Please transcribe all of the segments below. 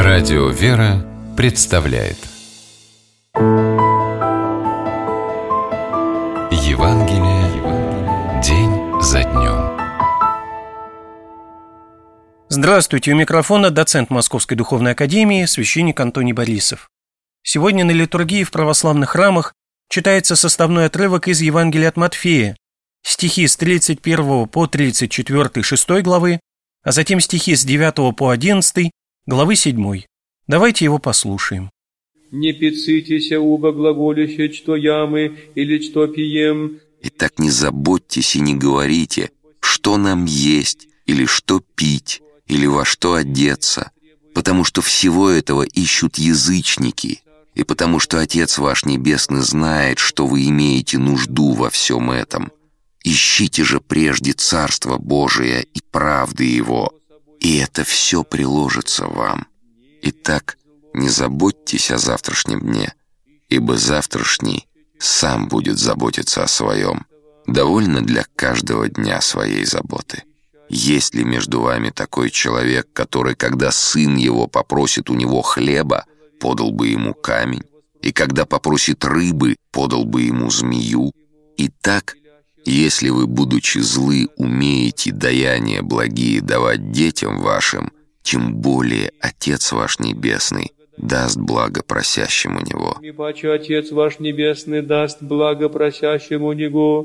Радио «Вера» представляет Евангелие день за днем. Здравствуйте, у микрофона доцент Московской Духовной Академии, священник Антоний Борисов. Сегодня на литургии в православных храмах читается составной отрывок из Евангелия от Матфея, стихи с 31 по 34 6 главы, а затем стихи с 9 по 11 главы 7. Давайте его послушаем. «Не пицитеся, убо глаголище, что ямы или что пием». Итак, не заботьтесь и не говорите, что нам есть, или что пить, или во что одеться, потому что всего этого ищут язычники, и потому что Отец ваш Небесный знает, что вы имеете нужду во всем этом. Ищите же прежде Царство Божие и правды Его, и это все приложится вам. Итак, не заботьтесь о завтрашнем дне, ибо завтрашний сам будет заботиться о своем. Довольно для каждого дня своей заботы. Есть ли между вами такой человек, который, когда сын его попросит у него хлеба, подал бы ему камень, и когда попросит рыбы, подал бы ему змею? Итак, если вы, будучи злы, умеете даяния благие давать детям вашим, тем более Отец ваш Небесный даст благо просящему Него. «И паче Отец ваш Небесный даст благо просящему Него».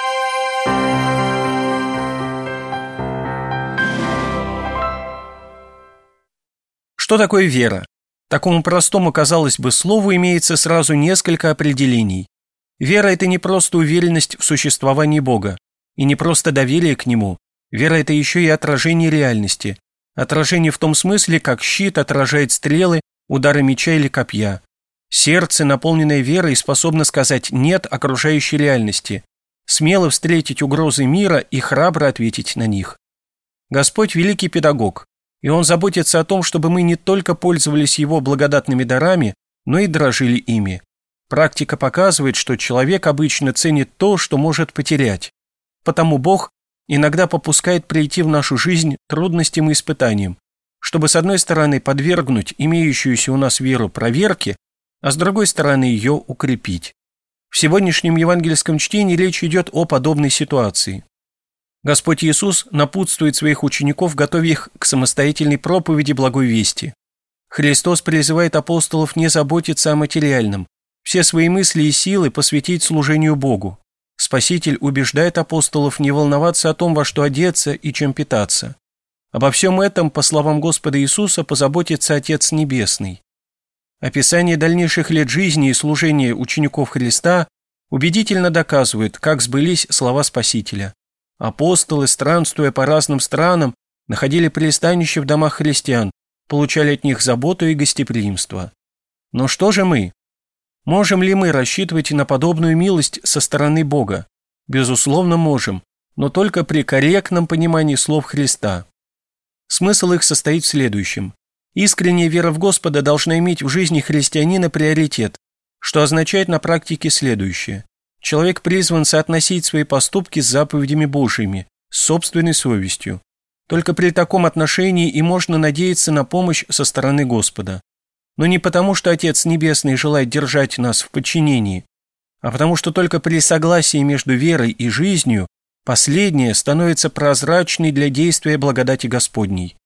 Что такое вера? Такому простому, казалось бы, слову имеется сразу несколько определений. Вера – это не просто уверенность в существовании Бога, и не просто доверие к Нему. Вера – это еще и отражение реальности. Отражение в том смысле, как щит отражает стрелы, удары меча или копья. Сердце, наполненное верой, способно сказать «нет» окружающей реальности, смело встретить угрозы мира и храбро ответить на них. Господь – великий педагог, и Он заботится о том, чтобы мы не только пользовались Его благодатными дарами, но и дорожили ими. Практика показывает, что человек обычно ценит то, что может потерять. Потому Бог иногда попускает прийти в нашу жизнь трудностям и испытаниям, чтобы с одной стороны подвергнуть имеющуюся у нас веру проверке, а с другой стороны ее укрепить. В сегодняшнем евангельском чтении речь идет о подобной ситуации. Господь Иисус напутствует своих учеников, готовя их к самостоятельной проповеди благой вести. Христос призывает апостолов не заботиться о материальном, все свои мысли и силы посвятить служению Богу. Спаситель убеждает апостолов не волноваться о том, во что одеться и чем питаться. Обо всем этом, по словам Господа Иисуса, позаботится Отец Небесный. Описание дальнейших лет жизни и служения учеников Христа убедительно доказывает, как сбылись слова Спасителя. Апостолы, странствуя по разным странам, находили пристанище в домах христиан, получали от них заботу и гостеприимство. Но что же мы? Можем ли мы рассчитывать на подобную милость со стороны Бога? Безусловно, можем, но только при корректном понимании слов Христа. Смысл их состоит в следующем. Искренняя вера в Господа должна иметь в жизни христианина приоритет, что означает на практике следующее. Человек призван соотносить свои поступки с заповедями Божьими, с собственной совестью. Только при таком отношении и можно надеяться на помощь со стороны Господа. Но не потому, что Отец Небесный желает держать нас в подчинении, а потому что только при согласии между верой и жизнью последняя становится прозрачной для действия благодати Господней.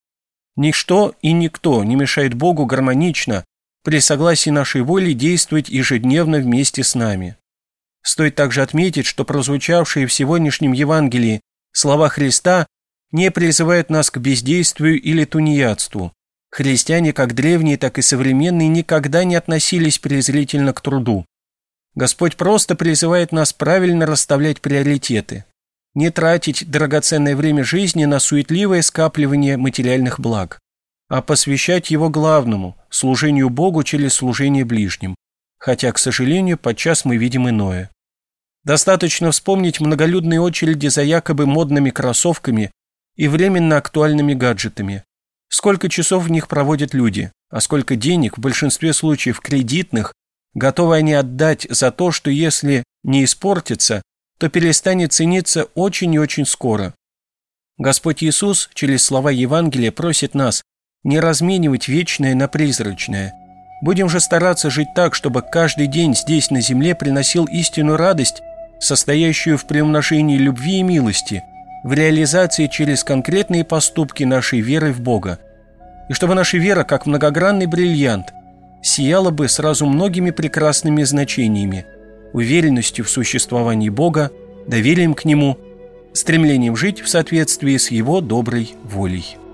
Ничто и никто не мешает Богу гармонично при согласии нашей воли действовать ежедневно вместе с нами. Стоит также отметить, что прозвучавшие в сегодняшнем Евангелии слова Христа не призывают нас к бездействию или тунеядству. Христиане, как древние, так и современные, никогда не относились презрительно к труду. Господь просто призывает нас правильно расставлять приоритеты, не тратить драгоценное время жизни на суетливое скапливание материальных благ, а посвящать его главному – служению Богу через служение ближним, хотя, к сожалению, подчас мы видим иное. Достаточно вспомнить многолюдные очереди за якобы модными кроссовками и временно актуальными гаджетами. Сколько часов в них проводят люди, а сколько денег, в большинстве случаев кредитных, готовы они отдать за то, что если не испортится, то перестанет цениться очень и очень скоро. Господь Иисус через слова Евангелия просит нас не разменивать вечное на призрачное. Будем же стараться жить так, чтобы каждый день здесь, на земле, приносил истинную радость, состоящую в приумножении любви и милости, в реализации через конкретные поступки нашей веры в Бога. И чтобы наша вера, как многогранный бриллиант, сияла бы сразу многими прекрасными значениями: уверенностью в существовании Бога, доверием к Нему, стремлением жить в соответствии с Его доброй волей.